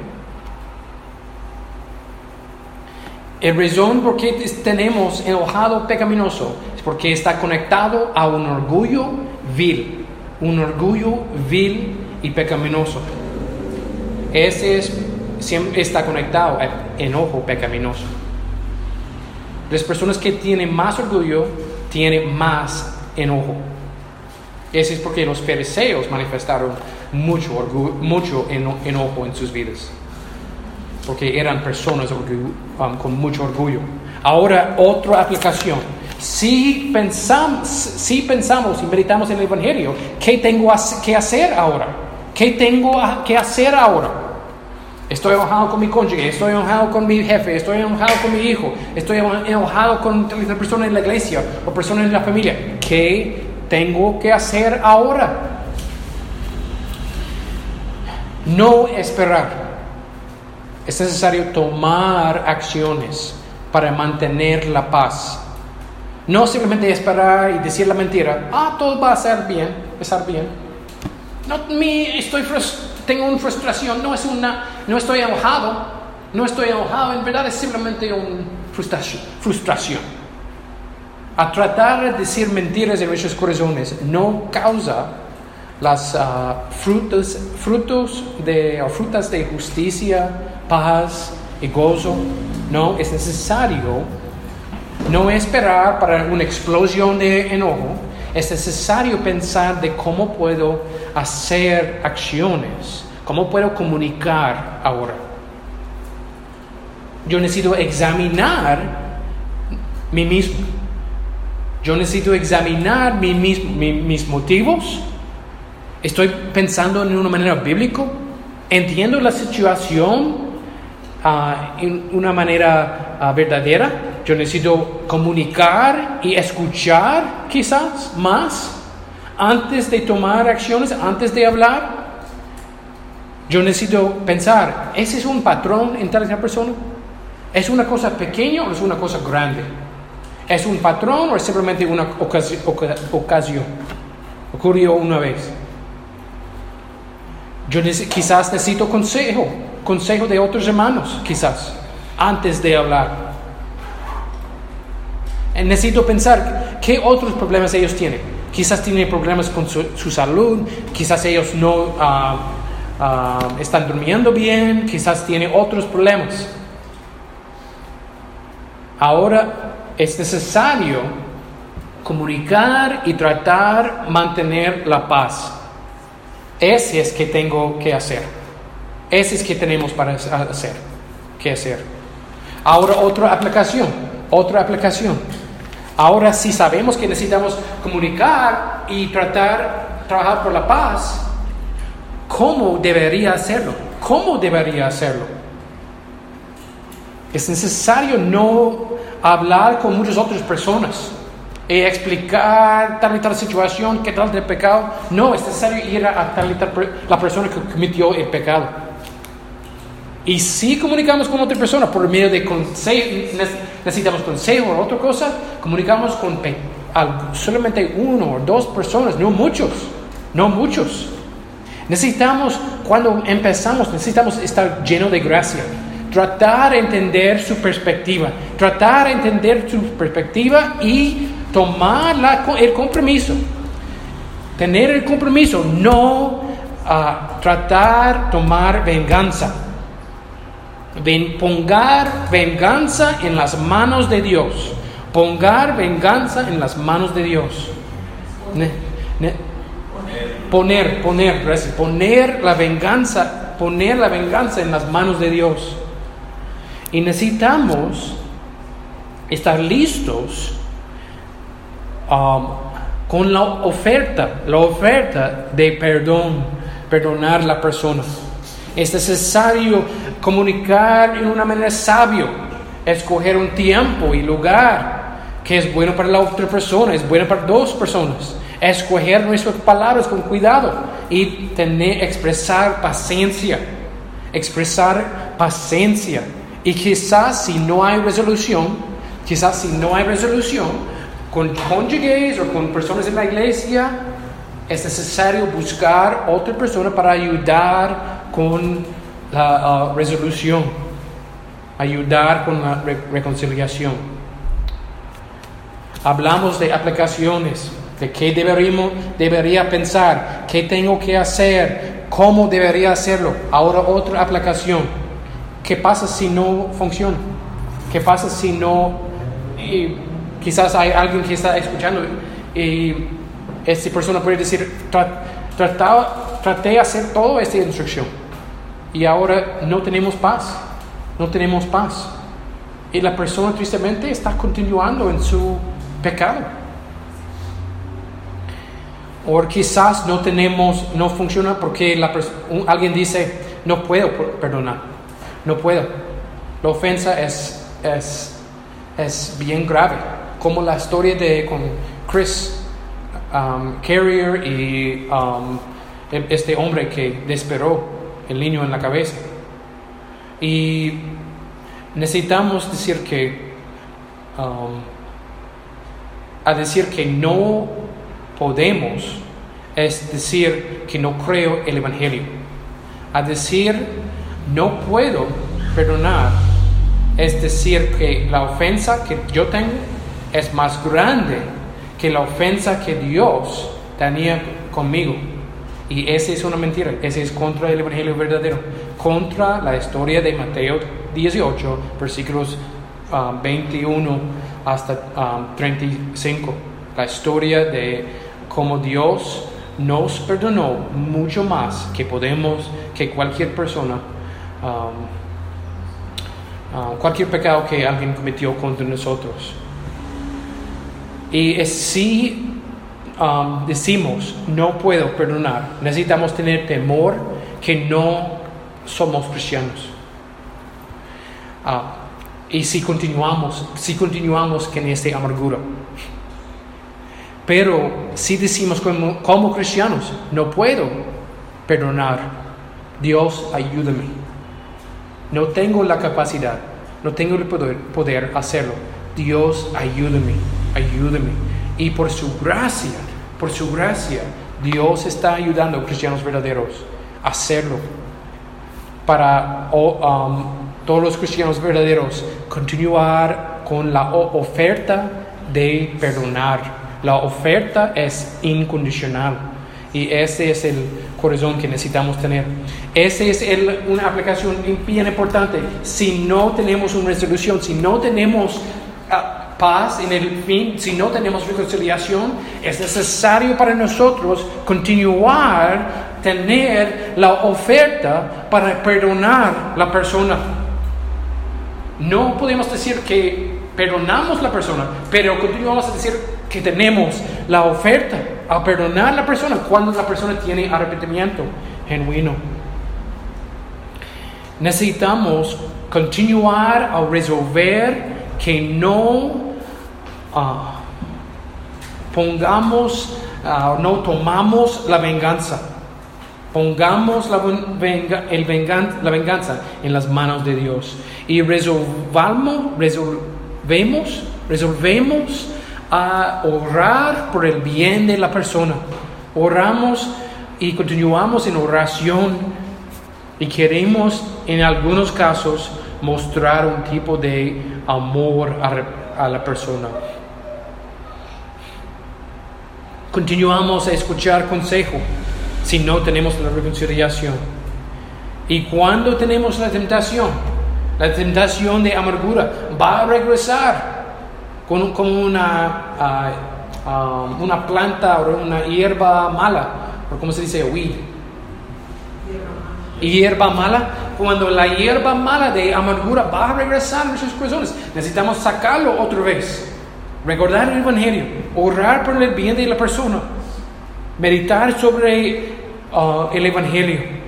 El razón por qué tenemos enojado pecaminoso es porque está conectado a un orgullo vil, un orgullo vil y pecaminoso. Ese es, siempre está conectado al enojo pecaminoso. Las personas que tienen más orgullo tienen más enojo. Ese es porque los fariseos manifestaron mucho orgullo, mucho eno, enojo en sus vidas, porque eran personas orgullo, um, con mucho orgullo. Ahora, otra aplicación. Si pensamos, si pensamos y meditamos en el Evangelio, ¿qué tengo que hacer ahora? ¿Qué tengo que hacer ahora? Estoy enojado con mi cónyuge, estoy enojado con mi jefe, estoy enojado con mi hijo, estoy enojado con la persona en la iglesia o personas en la familia. ¿Qué tengo que hacer ahora? No esperar. Es necesario tomar acciones para mantener la paz. No simplemente esperar y decir la mentira. Ah, todo va a ser bien, estar bien. No, mi, estoy frust- tengo una frustración. No es una, no estoy enojado. No estoy enojado. En verdad es simplemente una frustración. frustración. A tratar de decir mentiras en nuestros corazones no causa las uh, frutos, frutos de, o frutas de justicia, paz y gozo. No, es necesario no esperar para una explosión de enojo. Es necesario pensar de cómo puedo hacer acciones, cómo puedo comunicar ahora. Yo necesito examinar mí mismo. Yo necesito examinar mí mismo, mi, mis motivos. Estoy pensando en una manera bíblica. Entiendo la situación Uh, en una manera uh, verdadera. Yo necesito comunicar y escuchar quizás más antes de tomar acciones, antes de hablar. Yo necesito pensar, ¿ese es un patrón en tal persona? ¿Es una cosa pequeña o es una cosa grande? ¿Es un patrón o es simplemente una ocasi- oca- ocasión? Ocurrió una vez. Yo neces- quizás necesito consejo. Consejo de otros hermanos, quizás, antes de hablar. Necesito pensar qué otros problemas ellos tienen. Quizás tienen problemas con su, su salud, quizás ellos no uh, uh, están durmiendo bien, quizás tienen otros problemas. Ahora es necesario comunicar y tratar de mantener la paz. Ese es que tengo que hacer. Ese es que tenemos para hacer, que hacer. Ahora otra aplicación, otra aplicación. Ahora si sabemos que necesitamos comunicar y tratar, trabajar por la paz, ¿cómo debería hacerlo? ¿Cómo debería hacerlo? Es necesario no hablar con muchas otras personas y explicar tal y tal situación, qué tal del pecado. No, es necesario ir a tal y tal la persona que cometió el pecado. Y si comunicamos con otra persona por medio de consejo, necesitamos consejo o otra cosa, comunicamos con pe- solamente uno o dos personas, no muchos, no muchos. Necesitamos, cuando empezamos, necesitamos estar llenos de gracia. tratar de entender su perspectiva, tratar de entender su perspectiva y tomar la, el compromiso, tener el compromiso, no uh, tratar de tomar venganza, Ven, pongar venganza en las manos de Dios, pongar venganza en las manos de Dios, ne, ne, poner, poner, gracias, poner la venganza, poner la venganza en las manos de Dios. Y necesitamos estar listos um, con la oferta, la oferta de perdón, perdonar a la persona. Es necesario comunicar en una manera sabia, escoger un tiempo y lugar que es bueno para la otra persona, es bueno para dos personas. Escoger nuestras palabras con cuidado y tener, expresar paciencia, expresar paciencia. Y quizás si no hay resolución, quizás si no hay resolución con cónyuges o con personas en la iglesia, es necesario buscar otra persona para ayudar con la uh, resolución, ayudar con la re- reconciliación. Hablamos de aplicaciones, de qué deberíamos, debería pensar, qué tengo que hacer, cómo debería hacerlo. Ahora otra aplicación. ¿Qué pasa si no funciona? ¿Qué pasa si no? Y quizás hay alguien que está escuchando y esta persona puede decir, trataba, traté de hacer toda esta instrucción y ahora no tenemos paz, no tenemos paz. Y la persona tristemente está continuando en su pecado. O quizás no tenemos, no funciona porque la pers- un, alguien dice, no puedo perdonar. No puedo. La ofensa es, es, es bien grave. Como la historia de con Chris um, Carrier y um, este hombre que disparó el niño en la cabeza. Y necesitamos decir que um, a decir que no podemos es decir que no creo el Evangelio. A decir no puedo perdonar es decir que la ofensa que yo tengo es más grande que la ofensa que Dios tenía conmigo. Y esa es una mentira. Ese es contra el Evangelio verdadero, contra la historia de Mateo dieciocho, versículos uh, veintiuno hasta um, treinta y cinco. La historia de cómo Dios nos perdonó mucho más que podemos, que cualquier persona. Um, uh, cualquier pecado que alguien cometió contra nosotros. Y es, si um, decimos no puedo perdonar, necesitamos tener temor que no somos cristianos. Uh, y si continuamos, si continuamos con esta amargura. Pero si decimos como, como cristianos no puedo perdonar, Dios ayúdame. No tengo la capacidad, no tengo el poder, poder hacerlo. Dios, ayúdame, ayúdame. Y por su gracia, por su gracia, Dios está ayudando a cristianos verdaderos a hacerlo. Para oh, um, todos los cristianos verdaderos continuar con la oferta de perdonar. La oferta es incondicional. Y ese es el corazón que necesitamos tener. Esa es el, una aplicación bien importante. Si no tenemos una resolución, si no tenemos uh, paz en el fin, si no tenemos reconciliación, es necesario para nosotros continuar tener la oferta para perdonar a la persona. No podemos decir que perdonamos a la persona, pero continuamos a decir que tenemos la oferta a perdonar a la persona cuando la persona tiene arrepentimiento genuino. Necesitamos continuar a resolver que no uh, pongamos, uh, no tomamos la venganza. Pongamos la, venga, el vengan, la venganza en las manos de Dios y resolvamos, resolvemos, resolvemos a orar por el bien de la persona. Oramos y continuamos en oración y queremos en algunos casos mostrar un tipo de amor a, a la persona. Continuamos a escuchar consejo si no tenemos la reconciliación. Y cuando tenemos la tentación, la tentación de amargura va a regresar con, con una, uh, uh, una planta o una hierba mala, o como se dice, weed. Hierba mala, cuando la hierba mala de amargura va a regresar a nuestros corazones, necesitamos sacarlo otra vez, recordar el Evangelio, orar por el bien de la persona, meditar sobre uh, el Evangelio.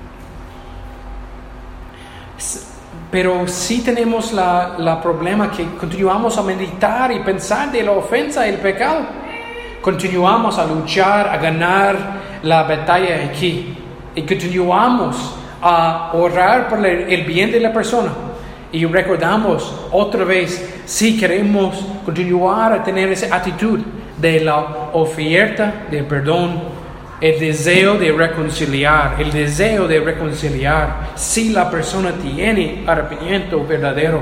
Pero si tenemos la, la problema que continuamos a meditar y pensar de la ofensa y el pecado, continuamos a luchar, a ganar la batalla aquí. Y continuamos a orar por el, el bien de la persona. Y recordamos otra vez, si queremos continuar a tener esa actitud de la oferta de perdón, el deseo de reconciliar, el deseo de reconciliar, si la persona tiene arrepentimiento verdadero.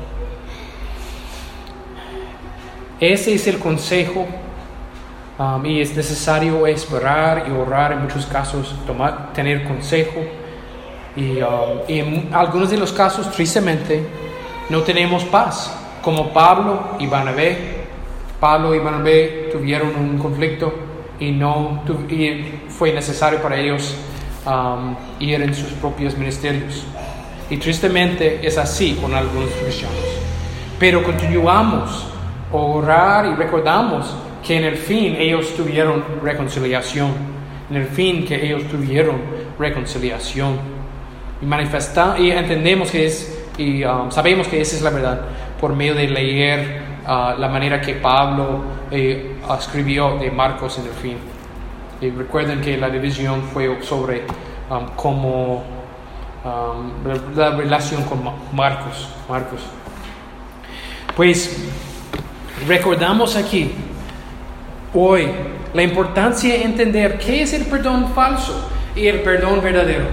Ese es el consejo. Um, y es necesario esperar y orar en muchos casos, tomar, tener consejo. Y, um, y en algunos de los casos, tristemente, no tenemos paz. Como Pablo y Bernabé. Pablo y Bernabé tuvieron un conflicto y, no, tu, y fue necesario para ellos um, ir en sus propios ministerios. Y tristemente es así con algunos cristianos. Pero continuamos a orar y recordamos que en el fin ellos tuvieron reconciliación, en el fin que ellos tuvieron reconciliación y manifestamos y entendemos que es y um, sabemos que esa es la verdad por medio de leer uh, la manera que Pablo eh, escribió de Marcos en el fin. Y recuerden que la división fue sobre um, cómo um, la relación con Marcos, Marcos. Pues recordamos aquí hoy la importancia de entender qué es el perdón falso y el perdón verdadero.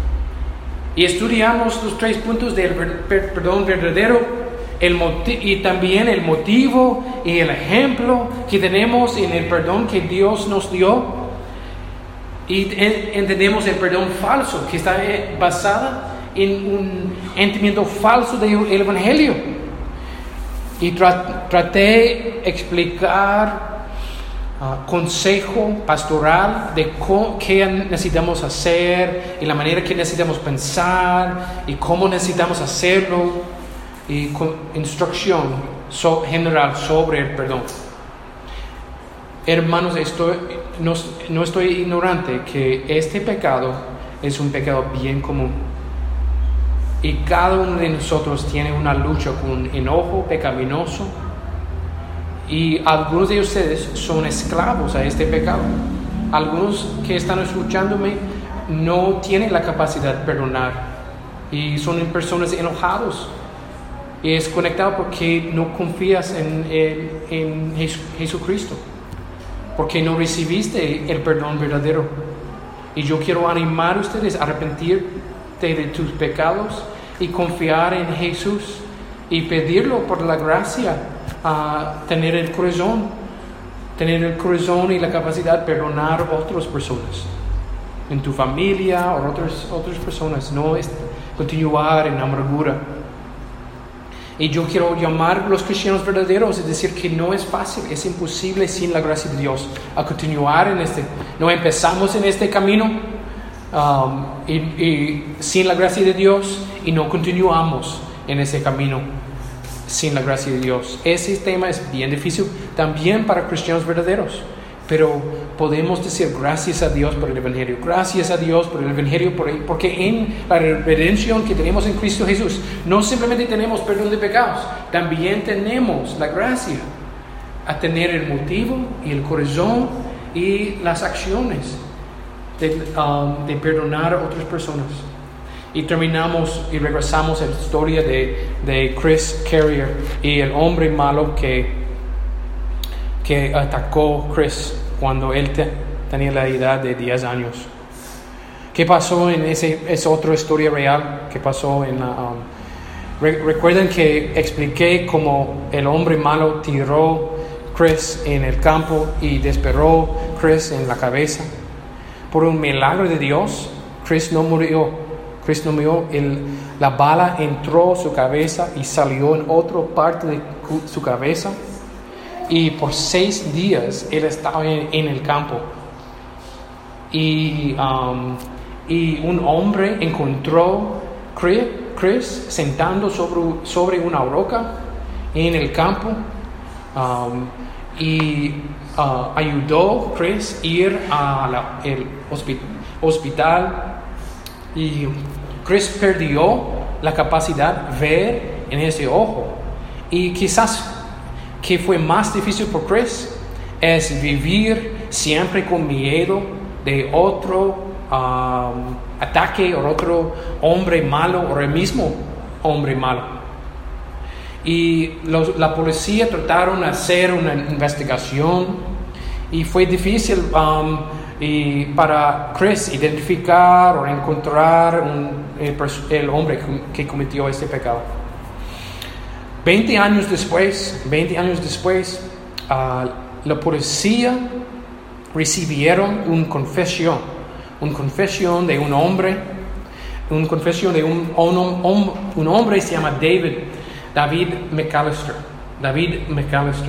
Y estudiamos los tres puntos del per- perdón verdadero el moti- y también el motivo y el ejemplo que tenemos en el perdón que Dios nos dio. Y en- entendemos el perdón falso que está basado en un entendimiento falso del Evangelio. Y tra- traté de explicar Uh, consejo pastoral de co- qué necesitamos hacer y la manera que necesitamos pensar y cómo necesitamos hacerlo y con instrucción so- general sobre el perdón. Hermanos, estoy, no, no estoy ignorante que este pecado es un pecado bien común y cada uno de nosotros tiene una lucha con un enojo pecaminoso. Y algunos de ustedes son esclavos a este pecado. Algunos que están escuchándome no tienen la capacidad de perdonar y son personas enojados. Y es conectado porque no confías en, en, en Jesucristo, porque no recibiste el perdón verdadero. Y yo quiero animar a ustedes a arrepentirte de tus pecados y confiar en Jesús y pedirlo por la gracia. A tener el corazón, tener el corazón y la capacidad de perdonar a otras personas, en tu familia o otras, otras personas, no es continuar en amargura. Y yo quiero llamar a los cristianos verdaderos, es decir, que no es fácil, es imposible sin la gracia de Dios, a continuar en este, no empezamos en este camino um, y, y sin la gracia de Dios y no continuamos en ese camino. Sin la gracia de Dios. Ese tema es bien difícil también para cristianos verdaderos, pero podemos decir gracias a Dios por el Evangelio, gracias a Dios por el Evangelio, porque en la redención que tenemos en Cristo Jesús no simplemente tenemos perdón de pecados, también tenemos la gracia a tener el motivo y el corazón y las acciones de, um, de perdonar a otras personas. Y terminamos y regresamos a la historia de, de Chris Carrier y el hombre malo que, que atacó a Chris cuando él te, tenía la edad de diez años. ¿Qué pasó en ese, esa otra historia real que pasó en, um, Re- recuerden que expliqué cómo el hombre malo tiró Chris en el campo y disparó Chris en la cabeza. Por un milagro de Dios, Chris no murió. Chris no murió. El, la bala entró a su cabeza y salió en otra parte de su cabeza. Y por seis días él estaba en, en el campo. Y, um, y un hombre encontró Chris, Chris sentando sobre, sobre una roca en el campo. Um, y uh, ayudó a Chris a ir al hospital. Y Chris perdió la capacidad de ver en ese ojo. Y quizás que fue más difícil por Chris es vivir siempre con miedo de otro um, ataque o otro hombre malo o el mismo hombre malo. Y los, la policía trataron de hacer una investigación y fue difícil um, y para Chris identificar o encontrar un, el, el hombre que cometió este pecado. Veinte años después, veinte años después, uh, la policía recibieron una confesión, una confesión de un hombre, una confesión de un, un, un, un hombre que se llama David, David McAllister, David McAllister.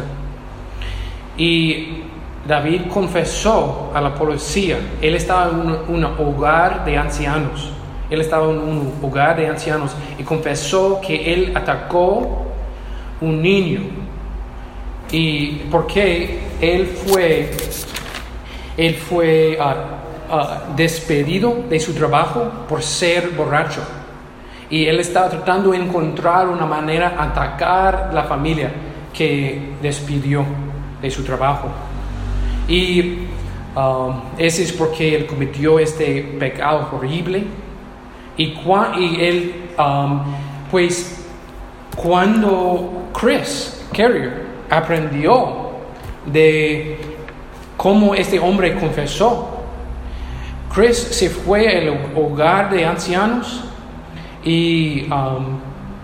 Y David confesó a la policía, él estaba en un, un hogar de ancianos, él estaba en un hogar de ancianos y confesó que él atacó un niño. Y porque él fue, él fue uh, uh, despedido de su trabajo por ser borracho. Y él estaba tratando de encontrar una manera de atacar la familia que despidió de su trabajo. Y um, ese es porque él cometió este pecado horrible. Y, cua- y él, um, pues, cuando Chris Carrier aprendió de cómo este hombre confesó, Chris se fue al hogar de ancianos y, um,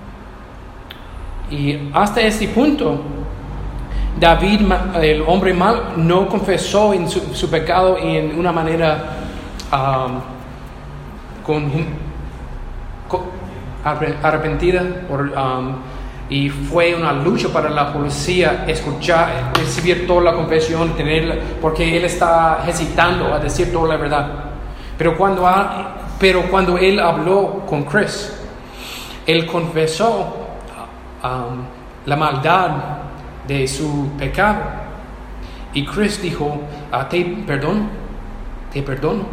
y hasta este punto David, el hombre mal, no confesó en su, su pecado en una manera um, con, con arrepentida por, um, y fue una lucha para la policía escuchar, recibir toda la confesión, tenerla, porque él está hesitando a decir toda la verdad. Pero cuando, ha, pero cuando él habló con Chris, él confesó um, la maldad de su pecado. Y Chris dijo, ah, te perdono, te perdono.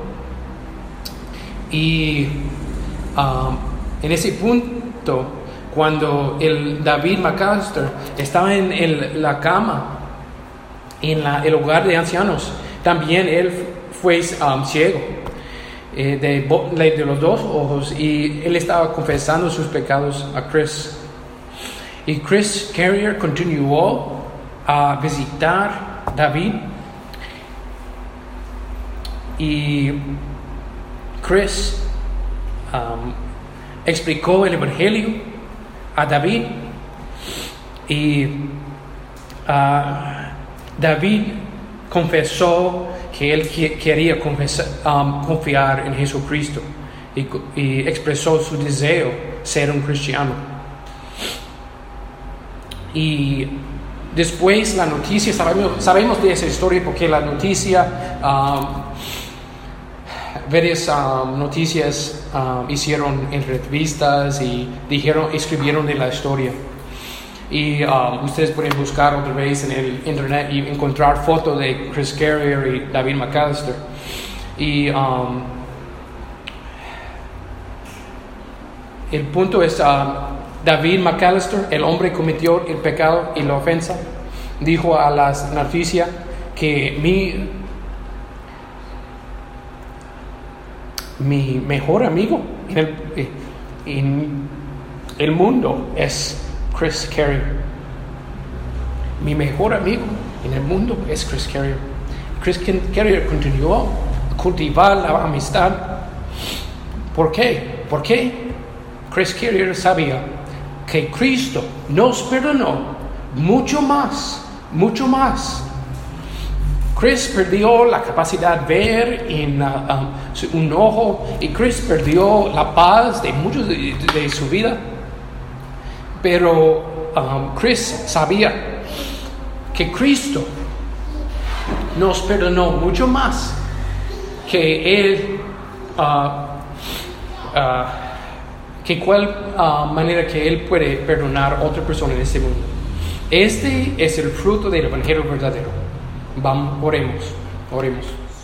Y um, en ese punto, cuando el David McAllister estaba en el, la cama, en la, el hogar de ancianos, también él fue um, ciego eh, de, de los dos ojos, y él estaba confesando sus pecados a Chris. Y Chris Carrier continuó a visitar a David. Y Chris um, explicó el Evangelio a David. Y uh, David confesó que él que, quería confesar, um, confiar en Jesucristo. Y, y expresó su deseo de ser un cristiano. Y después la noticia, sabemos, sabemos de esa historia porque la noticia, um, varias um, noticias um, hicieron entrevistas y dijeron, escribieron de la historia. Y um, ustedes pueden buscar otra vez en el internet y encontrar fotos de Chris Carrier y David McAllister. Y um, el punto es... Um, David McAllister, el hombre cometió el pecado y la ofensa, dijo a las noticias que mi, mi mejor amigo en el, en el mundo es Chris Carrier. Mi mejor amigo en el mundo es Chris Carrier. Chris Carrier continuó a cultivar la amistad. ¿Por qué? Porque Chris Carrier sabía que Cristo nos perdonó mucho más, mucho más. Chris perdió la capacidad de ver en uh, um, un ojo, y Chris perdió la paz de muchos de, de su vida. Pero um, Chris sabía que Cristo nos perdonó mucho más que él, uh, uh, que cual uh, manera que él puede perdonar a otra persona en este mundo. Este es el fruto del evangelio verdadero. Vamos, oremos, oremos.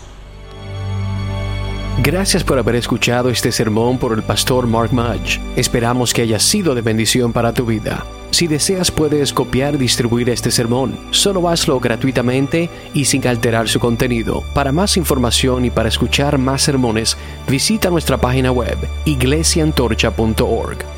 Gracias por haber escuchado este sermón por el pastor Mark Mudge. Esperamos que haya sido de bendición para tu vida. Si deseas, puedes copiar y distribuir este sermón. Solo hazlo gratuitamente y sin alterar su contenido. Para más información y para escuchar más sermones, visita nuestra página web iglesia antorcha punto org.